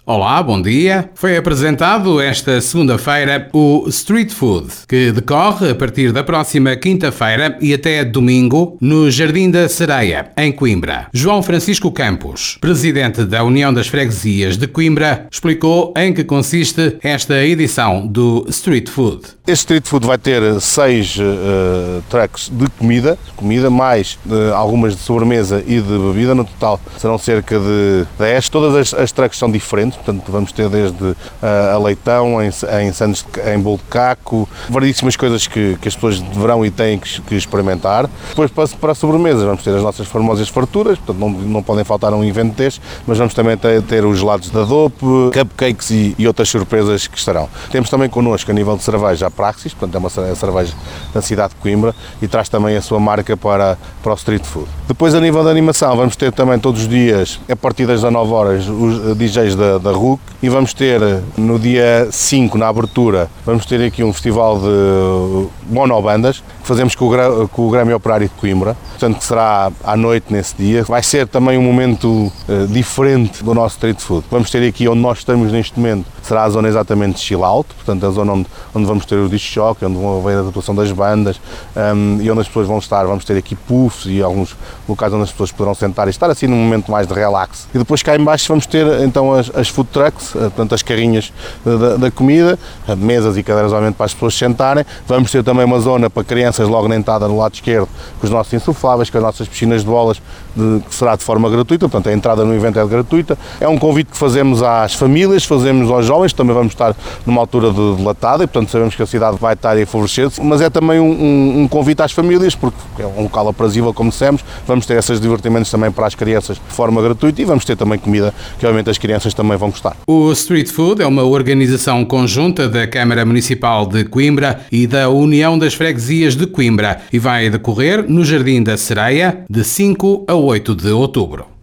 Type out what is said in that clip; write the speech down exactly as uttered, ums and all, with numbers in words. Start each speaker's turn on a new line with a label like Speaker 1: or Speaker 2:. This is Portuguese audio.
Speaker 1: Olá, bom dia. Foi apresentado esta segunda-feira o Street Food, que decorre a partir da próxima quinta-feira e até domingo no Jardim da Sereia, em Coimbra. João Francisco Campos, presidente da União das Freguesias de Coimbra, explicou em que consiste esta edição do Street Food.
Speaker 2: Este Street Food vai ter seis uh, trucks de comida, comida mais uh, algumas de sobremesa e de bebida. No total serão cerca de dez. Todas as, as trucks são diferentes, portanto vamos ter desde uh, a leitão, em, em, sandes de, em bolo de caco, variedíssimas coisas que, que as pessoas deverão e têm que, que experimentar. Depois para, para as sobremesas vamos ter as nossas famosas farturas, portanto não, não podem faltar um evento deste, mas vamos também ter, ter os gelados da Dope, cupcakes e, e outras surpresas que estarão. Temos também connosco a nível de cerveja a Praxis, portanto é uma cerveja da cidade de Coimbra e traz também a sua marca para, para o Street Food. Depois a nível da animação vamos ter também todos os dias, a partir das dezanove horas, os D Js da, da R U C e vamos ter no dia cinco, na abertura, vamos ter aqui um festival de monobandas que fazemos com o, com o Grêmio Operário de Coimbra, portanto que será à noite nesse dia. Vai ser também um momento uh, diferente do nosso Street Food. Vamos ter aqui onde nós estamos neste momento, será a zona exatamente de chill out, portanto a zona onde, onde vamos ter o disc jockey, onde vão haver a atuação das bandas um, e onde as pessoas vão estar. Vamos ter aqui puffs e alguns locais onde as pessoas poderão sentar e estar assim num momento mais de relax. E depois cá em baixo vamos ter então as, as food trucks, portanto as carrinhas da, da comida, mesas e cadeiras obviamente para as pessoas sentarem. Vamos ter também uma zona para crianças logo na entrada no lado esquerdo, com os nossos insufláveis, com as nossas piscinas de bolas, de, que será de forma gratuita, portanto a entrada no evento é gratuita. É um convite que fazemos às famílias, fazemos aos jovens, também vamos estar numa altura de dilatada e portanto sabemos que a cidade vai estar a favorecer-se, mas é também um, um, um convite às famílias, porque é um local aprazível, como dissemos. Vamos ter esses divertimentos também para as crianças de forma gratuita e vamos ter também comida que obviamente as crianças também vão gostar.
Speaker 1: O Street Food é uma organização conjunta da Câmara Municipal de Coimbra e da União das Freguesias de Coimbra e vai decorrer no Jardim da Sereia de cinco a oito de outubro.